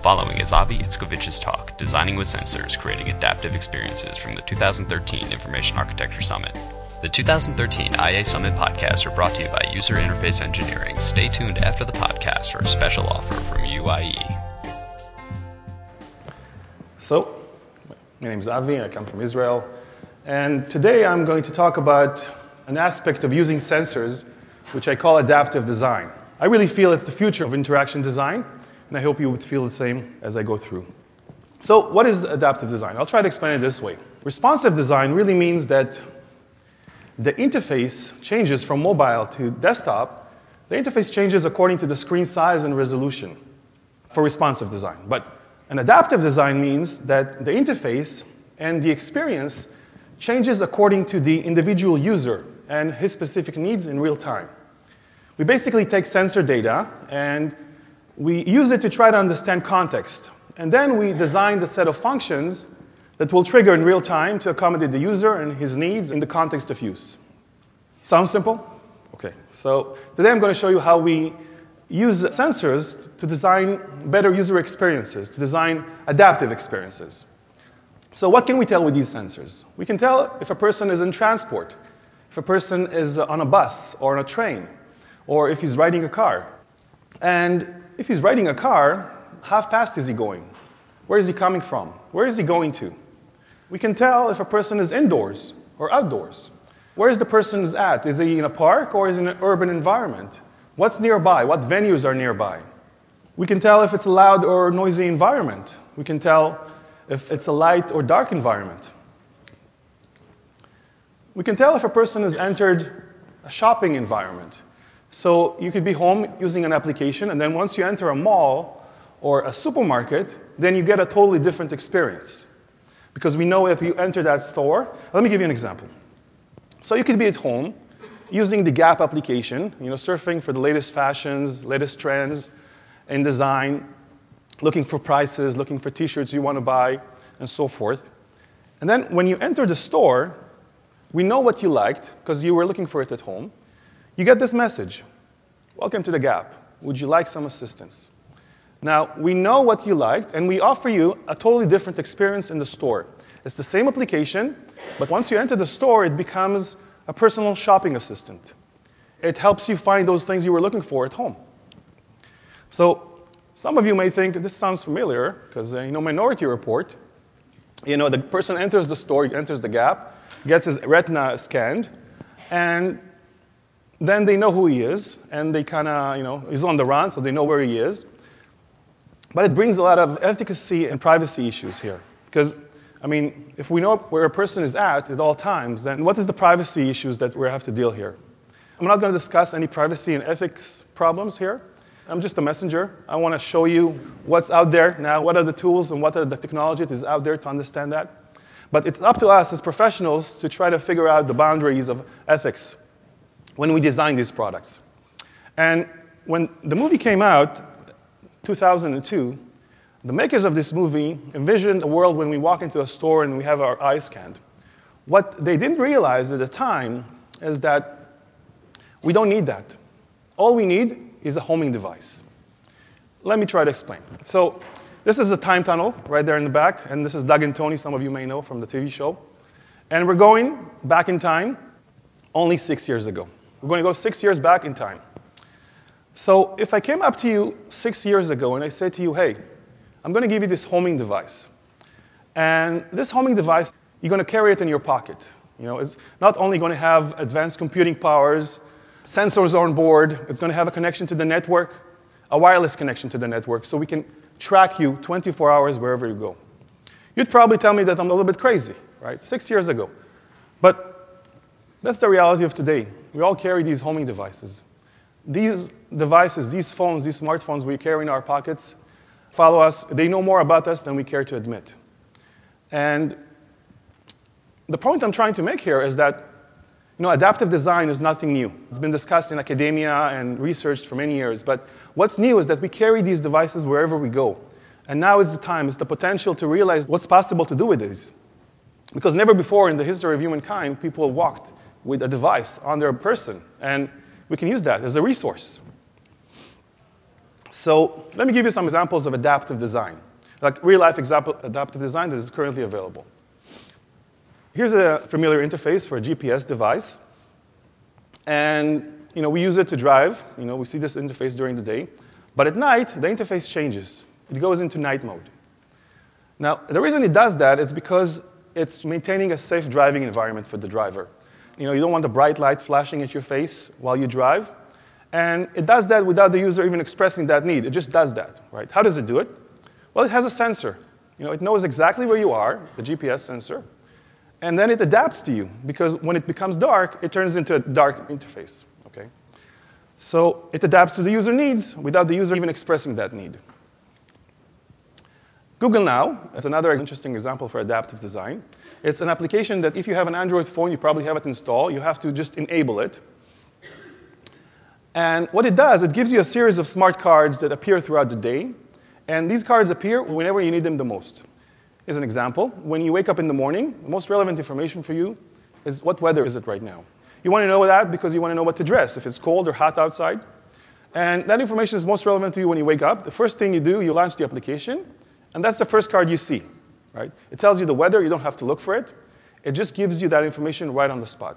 following is Avi Itzkovich's talk, Designing with Sensors, Creating Adaptive Experiences from the 2013 Information Architecture Summit. The 2013 IA Summit podcasts are brought to you by User Interface Engineering. Stay tuned after the podcast for a special offer from UIE. So, my name is Avi, I come from Israel, and today I'm going to talk about an aspect of using sensors, which I call adaptive design. I really feel it's the future of interaction design, and I hope you would feel the same as I go through. So, what is adaptive design? I'll try to explain it this way. Responsive design really means that the interface changes from mobile to desktop. The interface changes according to the screen size and resolution for responsive design. But an adaptive design means that the interface and the experience changes according to the individual user and his specific needs in real time. We basically take sensor data and we use it to try to understand context. And then we design the set of functions that will trigger in real time to accommodate the user and his needs in the context of use. Sound simple? Okay, so today I'm going to show you how we use sensors to design better user experiences, to design adaptive experiences. So what can we tell with these sensors? We can tell if a person is in transport, if a person is on a bus or on a train, or if he's riding a car. And if he's riding a car, how fast is he going? Where is he coming from? Where is he going to? We can tell if a person is indoors or outdoors. Where is the person at? Is he in a park or is he in an urban environment? What's nearby? What venues are nearby? We can tell if it's a loud or noisy environment. We can tell if it's a light or dark environment. We can tell if a person has entered a shopping environment. So you could be home using an application, and then once you enter a mall or a supermarket, then you get a totally different experience. Because we know if you enter that store, let me give you an example. So you could be at home using the Gap application, surfing for the latest fashions, latest trends in design, looking for prices, looking for t-shirts you want to buy, and so forth. And then when you enter the store, we know what you liked because you were looking for it at home. You get this message: welcome to the Gap. Would you like some assistance? Now, we know what you liked, and we offer you a totally different experience in the store. It's the same application, but once you enter the store, it becomes a personal shopping assistant. It helps you find those things you were looking for at home. So some of you may think this sounds familiar, because Minority Report, the person enters the store, enters the Gap, gets his retina scanned, and then they know who he is, and they kind of, he's on the run, so they know where he is. But it brings a lot of efficacy and privacy issues here. Because, if we know where a person is at all times, then what is the privacy issues that we have to deal here? I'm not going to discuss any privacy and ethics problems here. I'm just a messenger. I want to show you what's out there now, what are the tools and what are the technology that is out there to understand that. But it's up to us as professionals to try to figure out the boundaries of ethics when we design these products. And when the movie came out, 2002, the makers of this movie envisioned a world when we walk into a store and we have our eyes scanned. What they didn't realize at the time is that we don't need that. All we need is a homing device. Let me try to explain. So this is a time tunnel right there in the back, and this is Doug and Tony, some of you may know from the TV show. And we're going back in time only 6 years ago. We're going to go 6 years back in time. So if I came up to you 6 years ago and I said to you, hey, I'm going to give you this homing device. And this homing device, you're going to carry it in your pocket. It's not only going to have advanced computing powers, sensors on board, it's going to have a connection to the network, a wireless connection to the network, so we can track you 24 hours wherever you go. You'd probably tell me that I'm a little bit crazy, right? 6 years ago. But that's the reality of today. We all carry these homing devices. These devices, these phones, these smartphones we carry in our pockets follow us. They know more about us than we care to admit. And the point I'm trying to make here is that adaptive design is nothing new. It's been discussed in academia and researched for many years. But what's new is that we carry these devices wherever we go. And now is the time, it's the potential to realize what's possible to do with these. Because never before in the history of humankind, people walked with a device on their person. And we can use that as a resource. So let me give you some examples of adaptive design, like real-life adaptive design that is currently available. Here's a familiar interface for a GPS device. And we use it to drive. We see this interface during the day. But at night, the interface changes. It goes into night mode. Now, the reason it does that is because it's maintaining a safe driving environment for the driver. You don't want the bright light flashing at your face while you drive. And it does that without the user even expressing that need. It just does that, right? How does it do it? Well, it has a sensor. It knows exactly where you are, the GPS sensor. And then it adapts to you, because when it becomes dark, it turns into a dark interface, okay? So it adapts to the user needs without the user even expressing that need. Google Now is another interesting example for adaptive design. It's an application that if you have an Android phone, you probably have it installed. You have to just enable it. And what it does, it gives you a series of smart cards that appear throughout the day. And these cards appear whenever you need them the most. Here's an example. When you wake up in the morning, the most relevant information for you is what weather is it right now. You want to know that because you want to know what to dress, if it's cold or hot outside. And that information is most relevant to you when you wake up. The first thing you do, you launch the application, and that's the first card you see, right? It tells you the weather. You don't have to look for it. It just gives you that information right on the spot.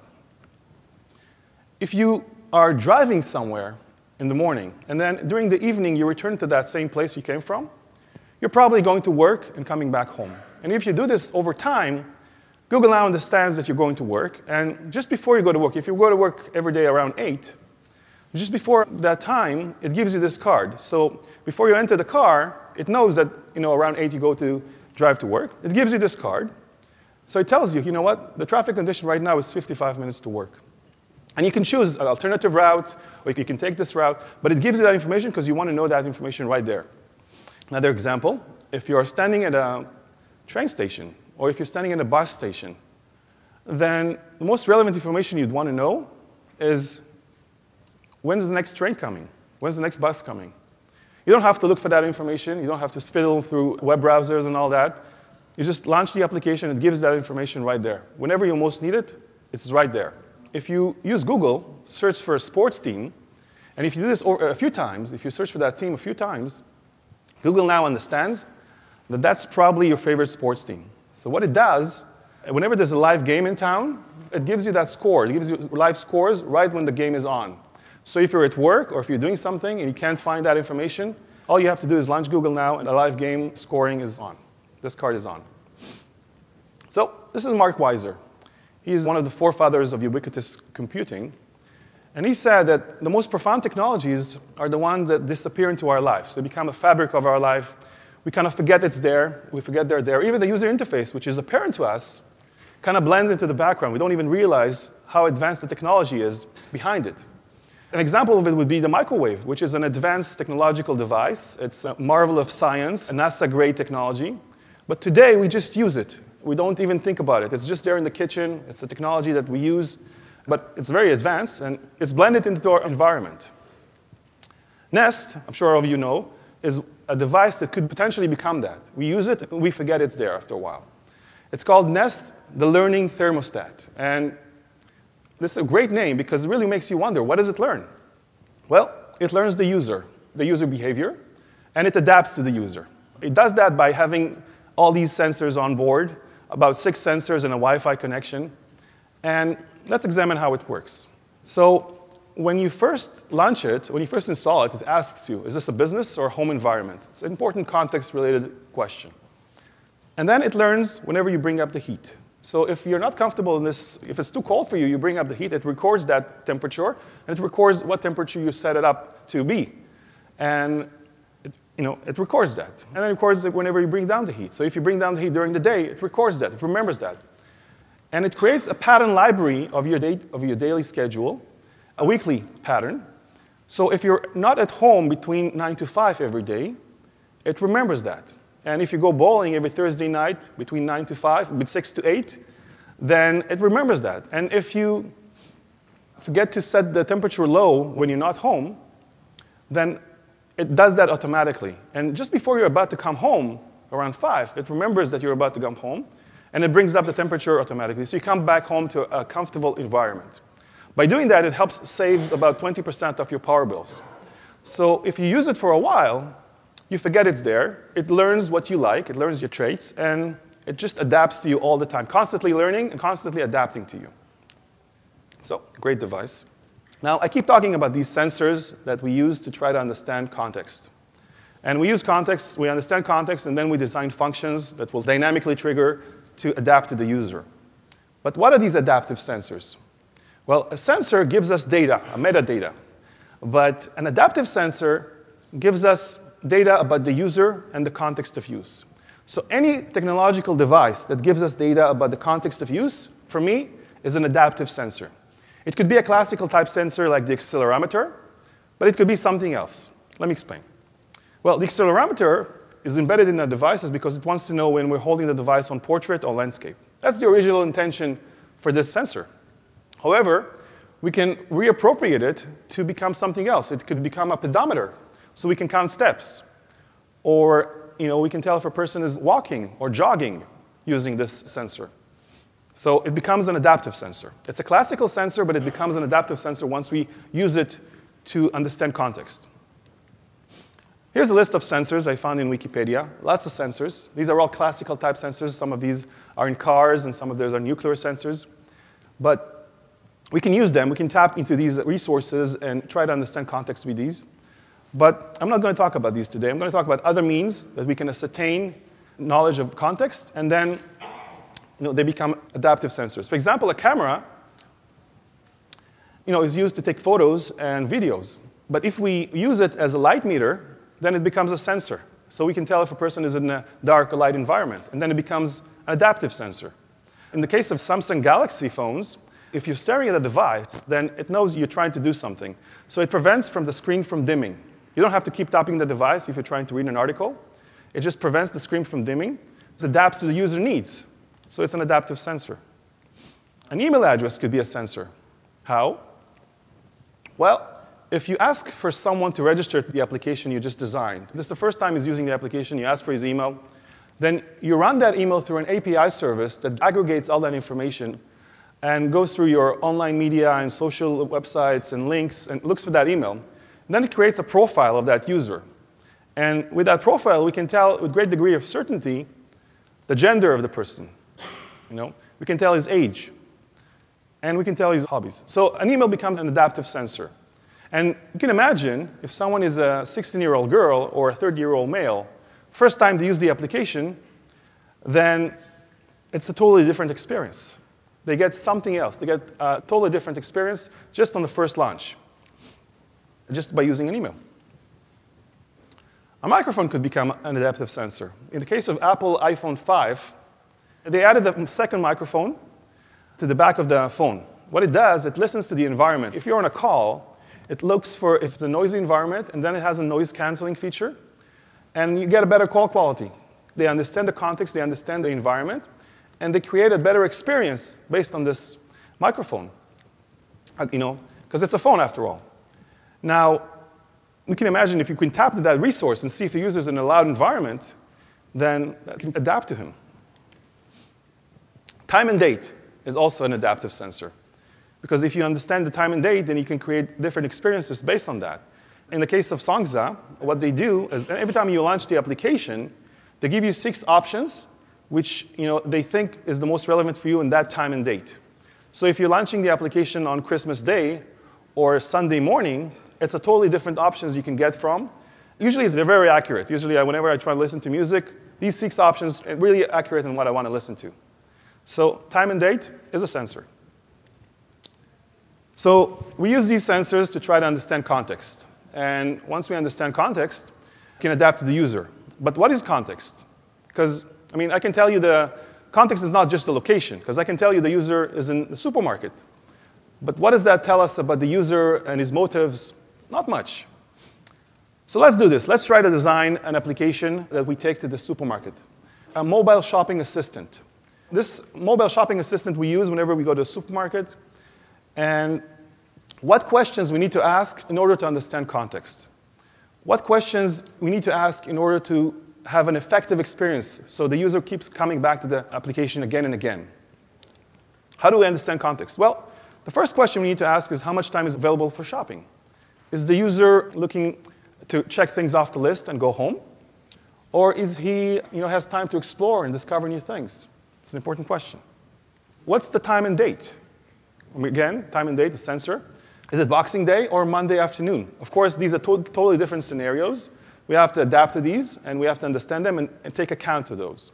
If you are driving somewhere in the morning, and then during the evening you return to that same place you came from, you're probably going to work and coming back home. And if you do this over time, Google now understands that you're going to work. And just before you go to work, if you go to work every day around 8, just before that time, it gives you this card. So before you enter the car, it knows that around 8 you go to drive to work. It gives you this card. So it tells you, you know what, the traffic condition right now is 55 minutes to work. And you can choose an alternative route, or you can take this route. But it gives you that information because you want to know that information right there. Another example, if you're standing at a train station, or if you're standing at a bus station, then the most relevant information you'd want to know is, when's the next train coming? When's the next bus coming? You don't have to look for that information. You don't have to fiddle through web browsers and all that. You just launch the application, and it gives that information right there. Whenever you most need it, it's right there. If you use Google, search for a sports team, and if you do this a few times, if you search for that team a few times, Google now understands that that's probably your favorite sports team. So what it does, whenever there's a live game in town, it gives you that score. It gives you live scores right when the game is on. So if you're at work or if you're doing something and you can't find that information, all you have to do is launch Google Now and the live game scoring is on. This card is on. So this is Mark Weiser. He's one of the forefathers of ubiquitous computing. And he said that the most profound technologies are the ones that disappear into our lives. They become a fabric of our life. We kind of forget it's there. We forget they're there. Even the user interface, which is apparent to us, kind of blends into the background. We don't even realize how advanced the technology is behind it. An example of it would be the microwave, which is an advanced technological device. It's a marvel of science, a NASA-grade technology. But today, we just use it. We don't even think about it. It's just there in the kitchen. It's a technology that we use. But it's very advanced, and it's blended into our environment. Nest, I'm sure all of you know, is a device that could potentially become that. We use it, and we forget it's there after a while. It's called Nest, the Learning Thermostat. And this is a great name because it really makes you wonder, what does it learn? Well, it learns the user behavior, and it adapts to the user. It does that by having all these sensors on board, about 6 sensors and a Wi-Fi connection. And let's examine how it works. So when you first launch it, when you first install it, it asks you, is this a business or a home environment? It's an important context-related question. And then it learns whenever you bring up the heat. So if you're not comfortable in this, if it's too cold for you, you bring up the heat, it records that temperature, and it records what temperature you set it up to be. And it records that. And it records it whenever you bring down the heat. So if you bring down the heat during the day, it records that, it remembers that. And it creates a pattern library of your daily schedule, a weekly pattern. So if you're not at home between 9 to 5 every day, it remembers that. And if you go bowling every Thursday night between 9 to 5, with 6 to 8, then it remembers that. And if you forget to set the temperature low when you're not home, then it does that automatically. And just before you're about to come home, around 5, it remembers that you're about to come home, and it brings up the temperature automatically. So you come back home to a comfortable environment. By doing that, it saves about 20% of your power bills. So if you use it for a while, you forget it's there. It learns what you like. It learns your traits. And it just adapts to you all the time, constantly learning and constantly adapting to you. So, great device. Now, I keep talking about these sensors that we use to try to understand context. And we use context, we understand context, and then we design functions that will dynamically trigger to adapt to the user. But what are these adaptive sensors? Well, a sensor gives us data, a metadata. But an adaptive sensor gives us data about the user and the context of use. So any technological device that gives us data about the context of use, for me, is an adaptive sensor. It could be a classical type sensor like the accelerometer, but it could be something else. Let me explain. Well, the accelerometer is embedded in the devices because it wants to know when we're holding the device on portrait or landscape. That's the original intention for this sensor. However, we can reappropriate it to become something else. It could become a pedometer, so we can count steps. Or we can tell if a person is walking or jogging using this sensor. So it becomes an adaptive sensor. It's a classical sensor, but it becomes an adaptive sensor once we use it to understand context. Here's a list of sensors I found in Wikipedia. Lots of sensors. These are all classical type sensors. Some of these are in cars, and some of those are nuclear sensors. But we can use them. We can tap into these resources and try to understand context with these. But I'm not going to talk about these today. I'm going to talk about other means that we can ascertain knowledge of context, and then they become adaptive sensors. For example, a camera is used to take photos and videos. But if we use it as a light meter, then it becomes a sensor. So we can tell if a person is in a dark or light environment. And then it becomes an adaptive sensor. In the case of Samsung Galaxy phones, if you're staring at a device, then it knows you're trying to do something. So it prevents the screen from dimming. You don't have to keep tapping the device if you're trying to read an article. It just prevents the screen from dimming. It adapts to the user needs. So it's an adaptive sensor. An email address could be a sensor. How? Well, if you ask for someone to register to the application you just designed, this is the first time he's using the application, you ask for his email, then you run that email through an API service that aggregates all that information and goes through your online media and social websites and links and looks for that email. And then it creates a profile of that user. And with that profile, we can tell with great degree of certainty the gender of the person. We can tell his age. And we can tell his hobbies. So an email becomes an adaptive sensor. And you can imagine if someone is a 16-year-old girl or a 30-year-old male, first time to use the application, then it's a totally different experience. They get something else. They get a totally different experience just on the first launch, just by using an email. A microphone could become an adaptive sensor. In the case of Apple iPhone 5, they added a second microphone to the back of the phone. What it does, it listens to the environment. If you're on a call, it looks for if it's a noisy environment, and then it has a noise canceling feature, and you get a better call quality. They understand the context, they understand the environment, and they create a better experience based on this microphone. Because it's a phone after all. Now, we can imagine if you can tap into that resource and see if the user is in a loud environment, then that can adapt to him. Time and date is also an adaptive sensor. Because if you understand the time and date, then you can create different experiences based on that. In the case of Songza, what they do is every time you launch the application, they give you 6 options, which they think is the most relevant for you in that time and date. So if you're launching the application on Christmas Day or Sunday morning, it's a totally different options you can get from. Usually they're very accurate. Usually whenever I try to listen to music, these 6 options are really accurate in what I want to listen to. So time and date is a sensor. So we use these sensors to try to understand context. And once we understand context, we can adapt to the user. But what is context? Because, I can tell you the context is not just the location, because I can tell you the user is in the supermarket. But what does that tell us about the user and his motives? Not much. So let's do this. Let's try to design an application that we take to the supermarket. A mobile shopping assistant. This mobile shopping assistant we use whenever we go to a supermarket. And what questions we need to ask in order to understand context? What questions we need to ask in order to have an effective experience so the user keeps coming back to the application again and again? How do we understand context? Well, the first question we need to ask is how much time is available for shopping? Is the user looking to check things off the list and go home? Or is he has time to explore and discover new things? It's an important question. What's the time and date? Again, time and date, the sensor. Is it Boxing Day or Monday afternoon? Of course, these are totally different scenarios. We have to adapt to these, and we have to understand them and take account of those.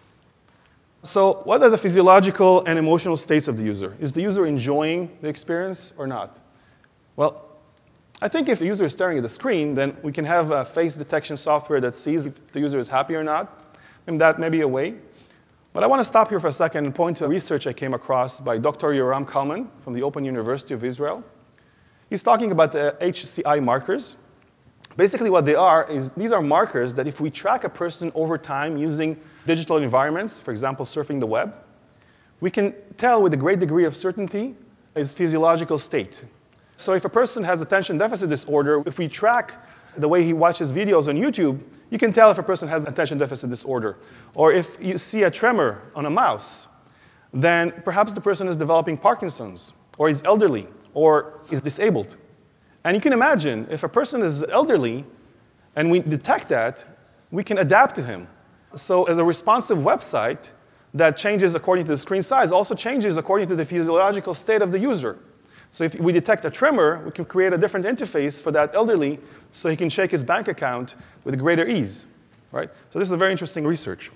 So what are the physiological and emotional states of the user? Is the user enjoying the experience or not? Well, I think if the user is staring at the screen, then we can have a face detection software that sees if the user is happy or not. And that may be a way. But I want to stop here for a second and point to research I came across by Dr. Yoram Kalman from the Open University of Israel. He's talking about the HCI markers. Basically what they are is these are markers that if we track a person over time using digital environments, for example, surfing the web, we can tell with a great degree of certainty his physiological state. So if a person has attention deficit disorder, if we track the way he watches videos on YouTube, you can tell if a person has attention deficit disorder. Or if you see a tremor on a mouse, then perhaps the person is developing Parkinson's, or is elderly, or is disabled. And you can imagine, if a person is elderly, and we detect that, we can adapt to him. So as a responsive website that changes according to the screen size also changes according to the physiological state of the user. So if we detect a tremor, we can create a different interface for that elderly so he can check his bank account with greater ease. Right? So this is a very interesting research.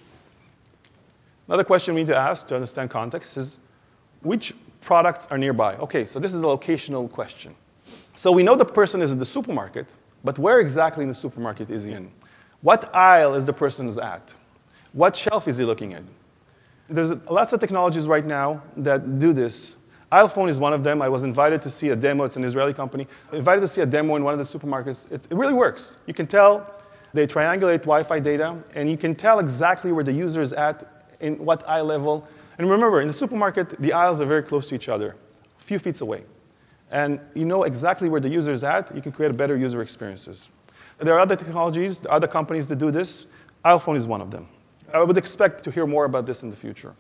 Another question we need to ask to understand context is, which products are nearby? Okay, so this is a locational question. So we know the person is at the supermarket, but where exactly in the supermarket is he in? What aisle is the person at? What shelf is he looking at? There's lots of technologies right now that do this. iPhone is one of them. I was invited to see a demo. It's an Israeli company. Invited to see a demo in one of the supermarkets. It really works. You can tell they triangulate Wi-Fi data, and you can tell exactly where the user is at, in what eye level. And remember, in the supermarket, the aisles are very close to each other, a few feet away. And you know exactly where the user is at. You can create better user experiences. There are other technologies, there are other companies that do this. iPhone is one of them. I would expect to hear more about this in the future.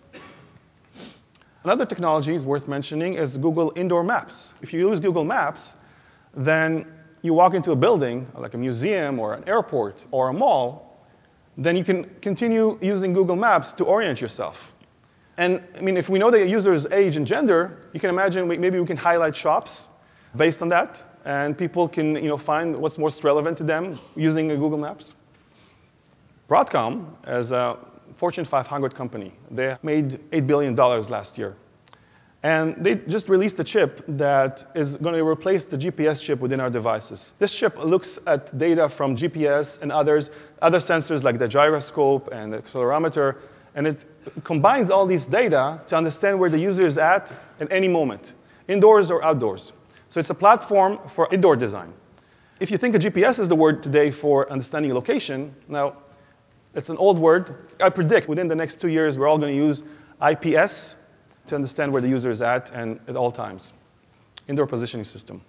Another technology is worth mentioning is Google Indoor Maps. If you use Google Maps, then you walk into a building, like a museum or an airport or a mall, then you can continue using Google Maps to orient yourself. And I mean, if we know the user's age and gender, you can imagine maybe we can highlight shops based on that, and people can find what's most relevant to them using Google Maps. Broadcom, as a Fortune 500 company, they made $8 billion last year. And they just released a chip that is going to replace the GPS chip within our devices. This chip looks at data from GPS and other sensors like the gyroscope and the accelerometer, and it combines all these data to understand where the user is at any moment, indoors or outdoors. So it's a platform for indoor design. If you think of GPS is the word today for understanding location, now it's an old word. I predict within the next 2 years we're all going to use IPS to understand where the user is at and at all times. Indoor positioning system.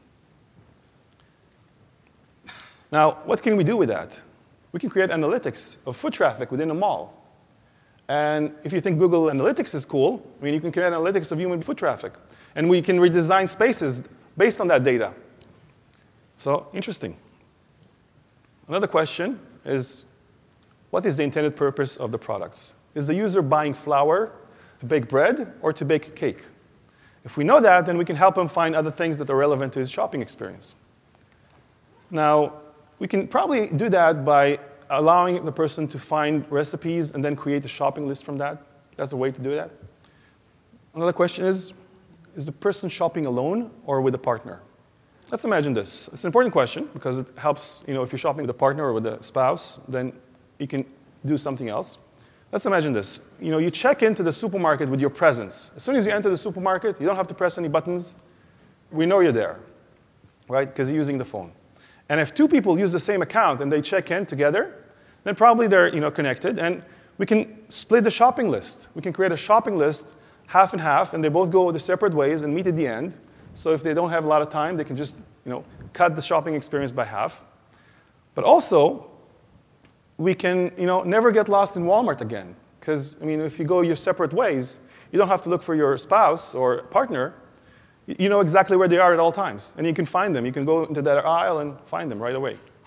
Now, what can we do with that? We can create analytics of foot traffic within a mall. And if you think Google Analytics is cool, I mean, you can create analytics of human foot traffic. And we can redesign spaces based on that data. So, interesting. Another question is, what is the intended purpose of the products? Is the user buying flour to bake bread or to bake cake? If we know that, then we can help him find other things that are relevant to his shopping experience. Now, we can probably do that by allowing the person to find recipes and then create a shopping list from that. That's a way to do that. Another question is the person shopping alone or with a partner? Let's imagine this. It's an important question because it helps, if you're shopping with a partner or with a spouse, then you can do something else. Let's imagine this. You check into the supermarket with your presence. As soon as you enter the supermarket, you don't have to press any buttons. We know you're there, right? Because you're using the phone. And if two people use the same account and they check in together, then probably they're connected. And we can split the shopping list. We can create a shopping list half and half, and they both go their separate ways and meet at the end. So if they don't have a lot of time, they can just cut the shopping experience by half. But also, we can never get lost in Walmart again. Because, if you go your separate ways, you don't have to look for your spouse or partner. You know exactly where they are at all times. And you can find them. You can go into that aisle and find them right away.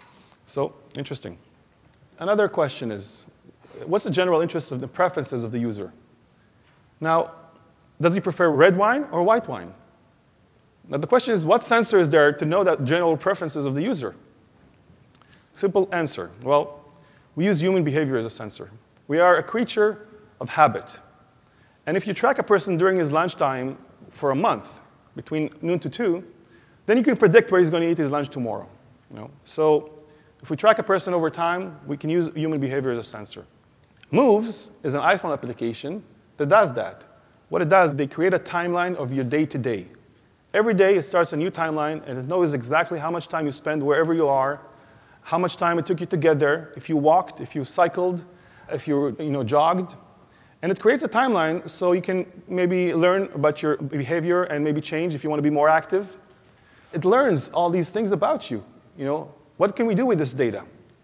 So, interesting. Another question is, what's the general interest of the preferences of the user? Now, does he prefer red wine or white wine? Now, the question is, what sensor is there to know that general preferences of the user? Simple answer. Well, we use human behavior as a sensor. We are a creature of habit. And if you track a person during his lunchtime for a month, between noon to 2, then you can predict where he's going to eat his lunch tomorrow. So if we track a person over time, we can use human behavior as a sensor. Moves is an iPhone application that does that. What it does, they create a timeline of your day-to-day. Every day, it starts a new timeline, and it knows exactly how much time you spend wherever you are, how much time it took you to get there, if you walked, if you cycled, if you jogged. And it creates a timeline so you can maybe learn about your behavior and maybe change if you want to be more active. It learns all these things about you. What can we do with this data?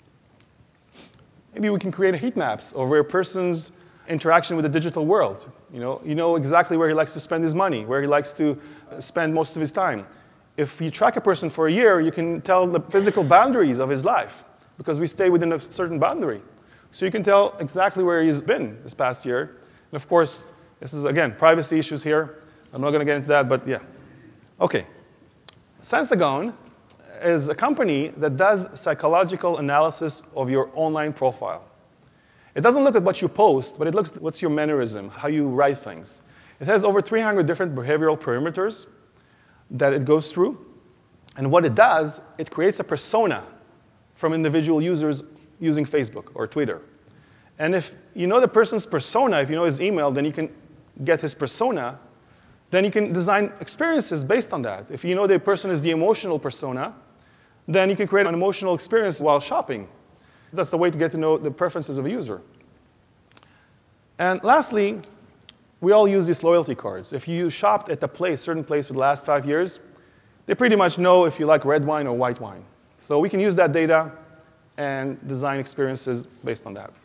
Maybe we can create heat maps over a person's interaction with the digital world. You know exactly where he likes to spend his money, where he likes to spend most of his time. If you track a person for a year, you can tell the physical boundaries of his life because we stay within a certain boundary. So you can tell exactly where he's been this past year. And of course, this is, again, privacy issues here. I'm not going to get into that, but yeah. OK. Sensagon is a company that does psychological analysis of your online profile. It doesn't look at what you post, but it looks at what's your mannerism, how you write things. It has over 300 different behavioral parameters that it goes through. And what it does, it creates a persona from individual users using Facebook or Twitter. And if you know the person's persona, if you know his email, then you can get his persona. Then you can design experiences based on that. If you know the person is the emotional persona, then you can create an emotional experience while shopping. That's the way to get to know the preferences of a user. And lastly, we all use these loyalty cards. If you shopped at a certain place for the last 5 years, they pretty much know if you like red wine or white wine. So we can use that data and design experiences based on that.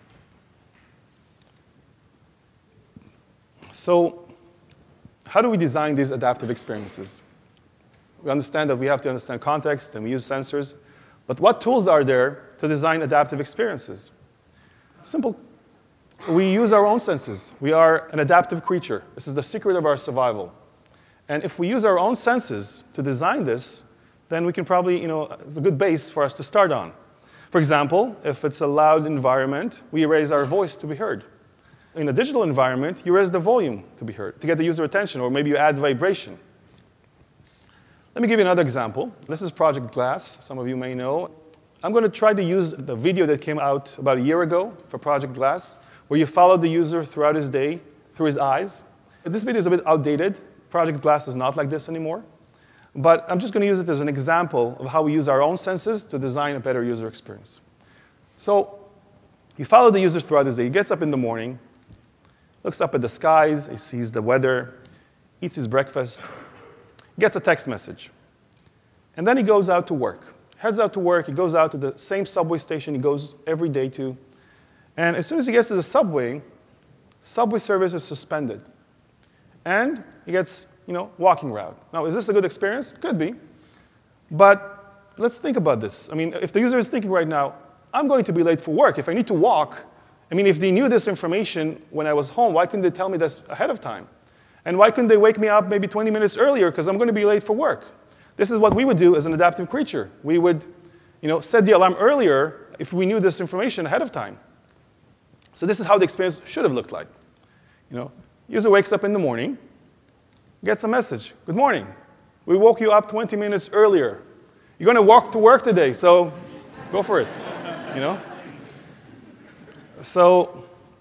So how do we design these adaptive experiences? We understand that we have to understand context, and we use sensors. But what tools are there to design adaptive experiences? Simple. We use our own senses. We are an adaptive creature. This is the secret of our survival. And if we use our own senses to design this, then we can probably, it's a good base for us to start on. For example, if it's a loud environment, we raise our voice to be heard. In a digital environment, you raise the volume to be heard, to get the user attention, or maybe you add vibration. Let me give you another example. This is Project Glass, some of you may know. I'm going to try to use the video that came out about a year ago for Project Glass, where you follow the user throughout his day, through his eyes. This video is a bit outdated. Project Glass is not like this anymore. But I'm just going to use it as an example of how we use our own senses to design a better user experience. So you follow the user throughout his day. He gets up in the morning, looks up at the skies, he sees the weather, eats his breakfast, gets a text message. And then he goes out to work. Heads out to work, he goes out to the same subway station he goes every day to. And as soon as he gets to the subway service is suspended. And he gets, walking route. Now, is this a good experience? Could be. But let's think about this. I mean, if the user is thinking right now, I'm going to be late for work. If I need to walk, if they knew this information when I was home, why couldn't they tell me this ahead of time? And why couldn't they wake me up maybe 20 minutes earlier because I'm going to be late for work? This is what we would do as an adaptive creature. We would, set the alarm earlier if we knew this information ahead of time. So this is how the experience should have looked like. User wakes up in the morning, gets a message. Good morning. We woke you up 20 minutes earlier. You're going to walk to work today, so go for it. So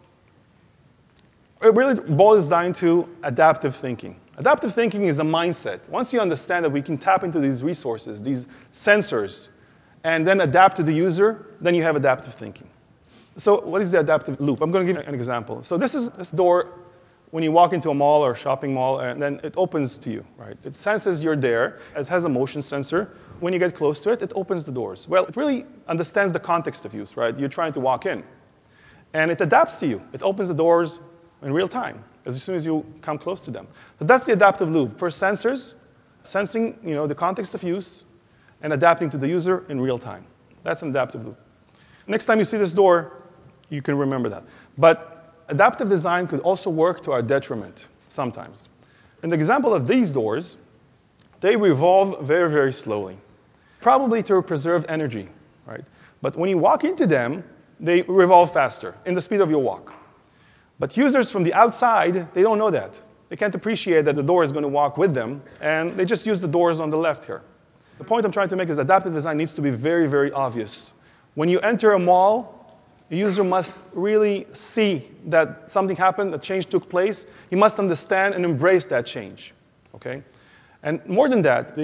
it really boils down to adaptive thinking. Adaptive thinking is a mindset. Once you understand that we can tap into these resources, these sensors, and then adapt to the user, then you have adaptive thinking. So what is the adaptive loop? I'm going to give you an example. So this is this door when you walk into a mall or a shopping mall, and then it opens to you, right? It senses you're there. It has a motion sensor. When you get close to it, it opens the doors. Well, it really understands the context of use, right? You're trying to walk in. And it adapts to you. It opens the doors in real time, as soon as you come close to them. So that's the adaptive loop. First, sensors, sensing the context of use, and adapting to the user in real time. That's an adaptive loop. Next time you see this door, you can remember that. But adaptive design could also work to our detriment sometimes. In the example of these doors, they revolve very, very slowly, probably to preserve energy, right? But when you walk into them, they revolve faster in the speed of your walk. But users from the outside, they don't know that. They can't appreciate that the door is going to walk with them, and they just use the doors on the left here. The point I'm trying to make is adaptive design needs to be very, very obvious. When you enter a mall, the user must really see that something happened, a change took place. He must understand and embrace that change, okay? And more than that, the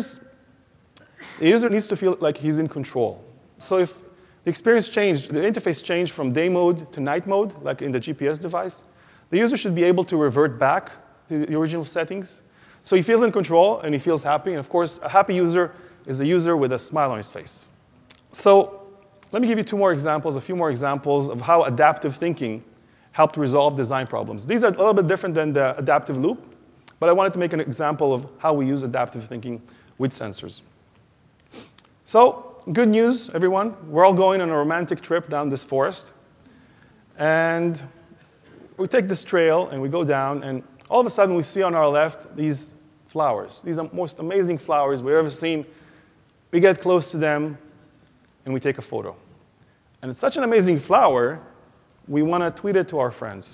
user needs to feel like he's in control. So if the experience changed, the interface changed from day mode to night mode, like in the GPS device, the user should be able to revert back to the original settings. So he feels in control and he feels happy. And of course, a happy user is a user with a smile on his face. So let me give you a few more examples of how adaptive thinking helped resolve design problems. These are a little bit different than the adaptive loop, but I wanted to make an example of how we use adaptive thinking with sensors. So good news, everyone. We're all going on a romantic trip down this forest. And we take this trail and we go down, and all of a sudden we see on our left these flowers. These are the most amazing flowers we've ever seen. We get close to them and we take a photo. And it's such an amazing flower, we want to tweet it to our friends.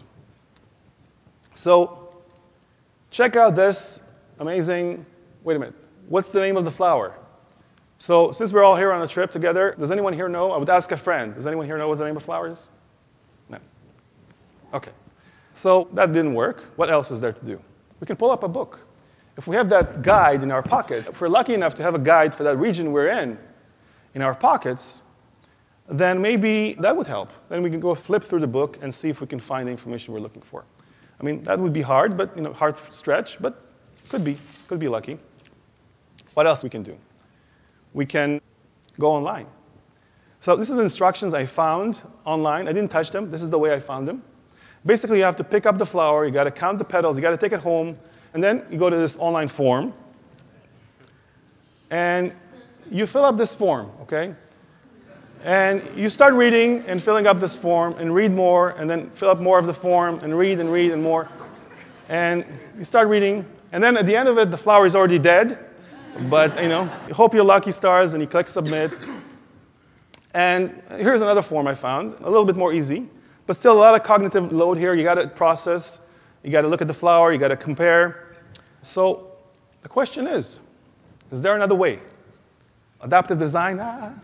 So check out this amazing, wait a minute, what's the name of the flower? So since we're all here on a trip together, does anyone here know? I would ask a friend. Does anyone here know what the name of the flower is? No. Okay. So that didn't work. What else is there to do? We can pull up a book. If we have that guide in our pockets, if we're lucky enough to have a guide for that region we're in our pockets, then maybe that would help. Then we can go flip through the book and see if we can find the information we're looking for. I mean, that would be hard, but hard stretch, but could be lucky. What else we can do? We can go online. So this is the instructions I found online. I didn't touch them. This is the way I found them. Basically, you have to pick up the flower, you got to count the petals, you got to take it home, and then you go to this online form, and you fill up this form, okay? And you start reading and filling up this form, and read more, and then fill up more of the form, and read and more. And you start reading, and then at the end of it, the flower is already dead, but you hope you're lucky stars, and you click submit. And here's another form I found, a little bit more easy. But still a lot of cognitive load here. You got to process. You got to look at the flower. You got to compare. So the question is there another way? Adaptive design?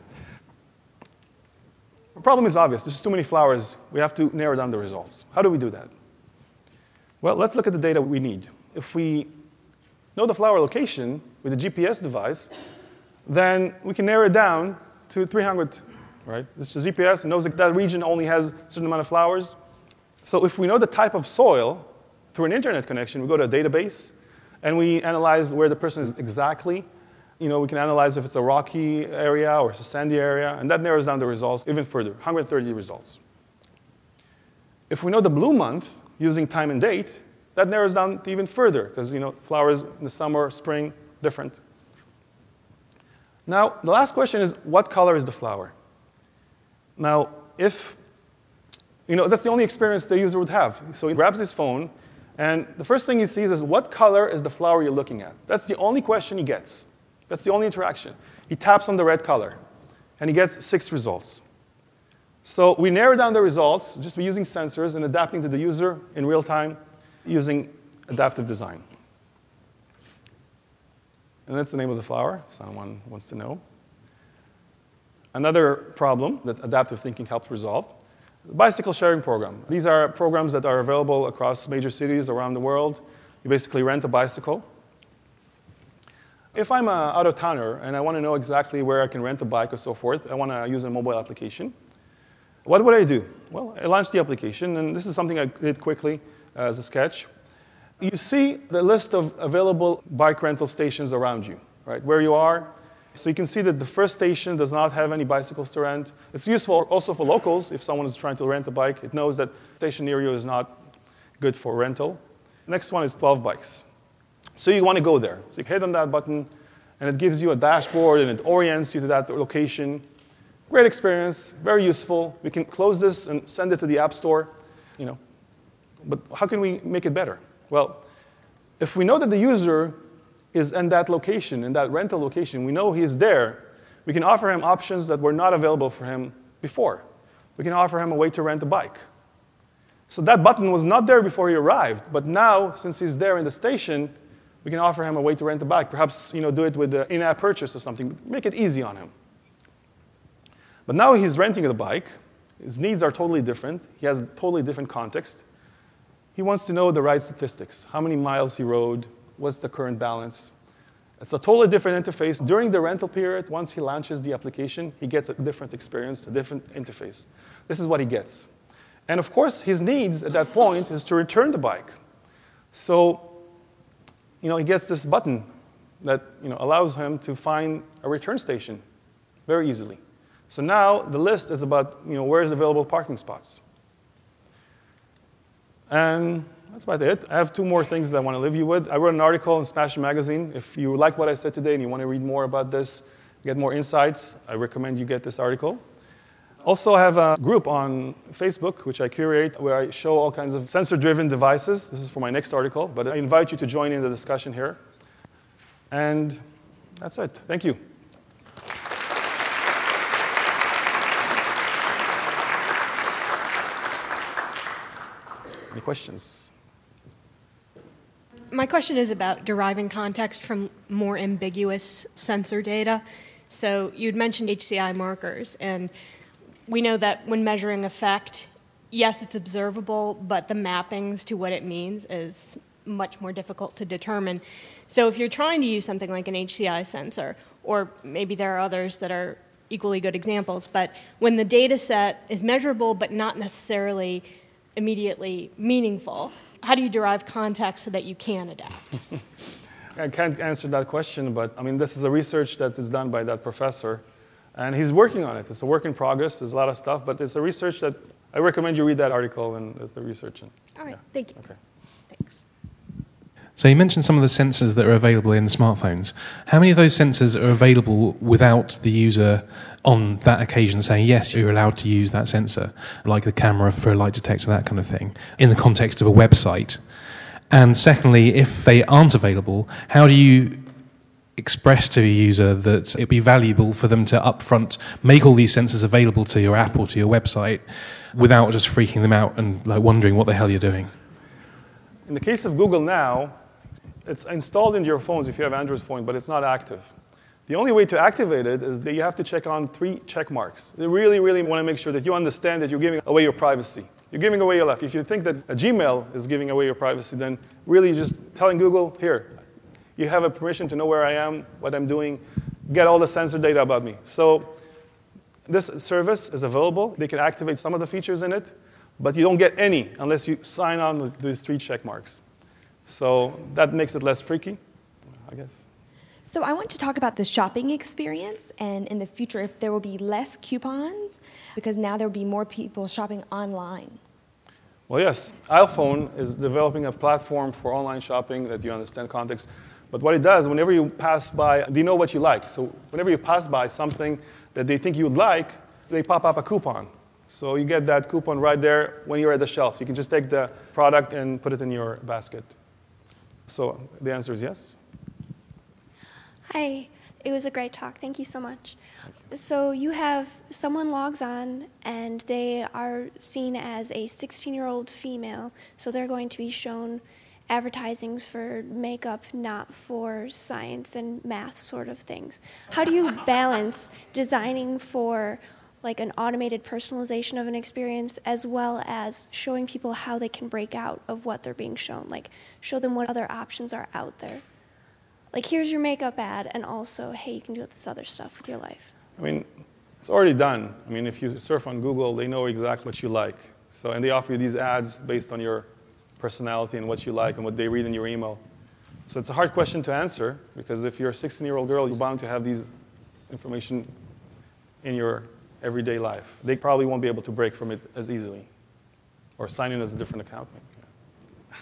The problem is obvious. There's just too many flowers. We have to narrow down the results. How do we do that? Well, let's look at the data we need. If we know the flower location with a GPS device, then we can narrow it down to 300. Right? This is GPS. It knows that region only has a certain amount of flowers. So if we know the type of soil through an internet connection, we go to a database, and we analyze where the person is exactly. We can analyze if it's a rocky area or it's a sandy area, and that narrows down the results even further, 130 results. If we know the blue month using time and date, that narrows down even further, because flowers in the summer, spring, different. Now, the last question is, what color is the flower? Now, if, that's the only experience the user would have. So he grabs his phone, and the first thing he sees is, what color is the flower you're looking at? That's the only question he gets. That's the only interaction. He taps on the red color, and he gets 6 results. So we narrow down the results just by using sensors and adapting to the user in real time using adaptive design. And that's the name of the flower, if someone wants to know. Another problem that adaptive thinking helps resolve, the bicycle sharing program. These are programs that are available across major cities around the world. You basically rent a bicycle. If I'm an out-of-towner and I want to know exactly where I can rent a bike or so forth, I want to use a mobile application, what would I do? Well, I launched the application, and this is something I did quickly as a sketch. You see the list of available bike rental stations around you, right, where you are. So you can see that the first station does not have any bicycles to rent. It's useful also for locals. If someone is trying to rent a bike, it knows that the station near you is not good for rental. Next one is 12 bikes. So you want to go there. So you hit on that button, and it gives you a dashboard, and it orients you to that location. Great experience, very useful. We can close this and send it to the App Store, But how can we make it better? Well, if we know that the user is in that location, in that rental location, we know he is there, we can offer him options that were not available for him before. We can offer him a way to rent a bike. So that button was not there before he arrived, but now, since he's there in the station, we can offer him a way to rent a bike. Perhaps do it with the in-app purchase or something. Make it easy on him. But now he's renting the bike. His needs are totally different. He has a totally different context. He wants to know the ride statistics, how many miles he rode, what's the current balance. It's a totally different interface. During the rental period, once he launches the application, he gets a different experience, a different interface. This is what he gets. And of course, his needs at that point is to return the bike. So, he gets this button that allows him to find a return station very easily. So now the list is about where is available parking spots. And that's about it. I have two more things that I want to leave you with. I wrote an article in Smasher Magazine. If you like what I said today and you want to read more about this, get more insights, I recommend you get this article. Also, I have a group on Facebook, which I curate, where I show all kinds of sensor-driven devices. This is for my next article, but I invite you to join in the discussion here. And that's it. Thank you. Any questions? My question is about deriving context from more ambiguous sensor data. So you'd mentioned HCI markers, and we know that when measuring effect, yes, it's observable, but the mappings to what it means is much more difficult to determine. So if you're trying to use something like an HCI sensor, or maybe there are others that are equally good examples, but when the data set is measurable but not necessarily immediately meaningful, how do you derive context so that you can adapt? I can't answer that question, but this is a research that is done by that professor, and he's working on it. It's a work in progress. There's a lot of stuff, but it's a research that I recommend you read that article and the research. All right, thank you. Okay. Thanks. So you mentioned some of the sensors that are available in smartphones. How many of those sensors are available without the user on that occasion saying, yes, you're allowed to use that sensor, like the camera for a light detector, that kind of thing, in the context of a website? And secondly, if they aren't available, how do you express to a user that it'd be valuable for them to upfront make all these sensors available to your app or to your website without just freaking them out and wondering what the hell you're doing? In the case of Google Now, it's installed in your phones if you have Android phone, but it's not active. The only way to activate it is that you have to check on 3 check marks. You really, really want to make sure that you understand that you're giving away your privacy. You're giving away your life. If you think that a Gmail is giving away your privacy, then really just telling Google, here, you have a permission to know where I am, what I'm doing, get all the sensor data about me. So this service is available. They can activate some of the features in it, but you don't get any unless you sign on with these 3 check marks. So that makes it less freaky, I guess. So I want to talk about the shopping experience, and in the future, if there will be less coupons, because now there will be more people shopping online. Well, yes. iPhone is developing a platform for online shopping that you understand context. But what it does, whenever you pass by, they know what you like. So whenever you pass by something that they think you would like, they pop up a coupon. So you get that coupon right there when you're at the shelf. You can just take the product and put it in your basket. So the answer is yes. Hi, it was a great talk. Thank you so much. So you have someone logs on and they are seen as a 16-year-old female, so they're going to be shown advertisings for makeup, not for science and math sort of things. How do you balance designing for like an automated personalization of an experience as well as showing people how they can break out of what they're being shown, like show them what other options are out there? Like, here's your makeup ad, and also, hey, you can do this other stuff with your life. It's already done. If you surf on Google, they know exactly what you like. And they offer you these ads based on your personality and what you like and what they read in your email. So it's a hard question to answer, because if you're a 16-year-old girl, you're bound to have these information in your everyday life. They probably won't be able to break from it as easily or sign in as a different account.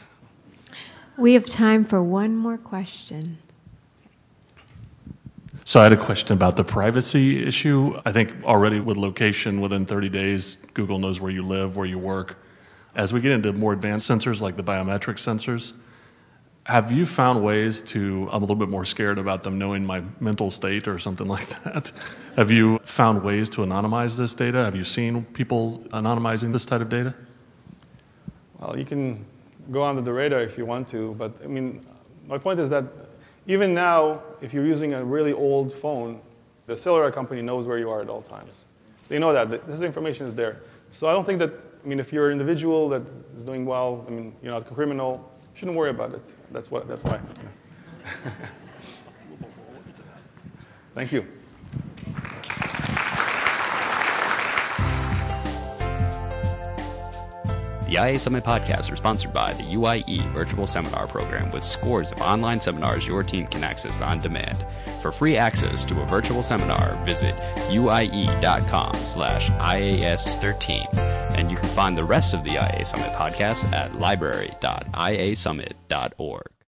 We have time for one more question. So I had a question about the privacy issue. I think already with location, within 30 days, Google knows where you live, where you work. As we get into more advanced sensors like the biometric sensors, have you found ways to, I'm a little bit more scared about them knowing my mental state or something like that. Have you found ways to anonymize this data? Have you seen people anonymizing this type of data? Well, you can go under the radar if you want to, but I mean, my point is that even now, if you're using a really old phone, the cellular company knows where you are at all times. They know that. This information is there. So I don't think that, I mean, if you're an individual that is doing well, I mean, you're not a criminal, you shouldn't worry about it. That's why. Thank you. The IA Summit podcasts are sponsored by the UIE Virtual Seminar Program with scores of online seminars your team can access on demand. For free access to a virtual seminar, visit uie.com/IAS13. And you can find the rest of the IA Summit podcasts at library.iasummit.org.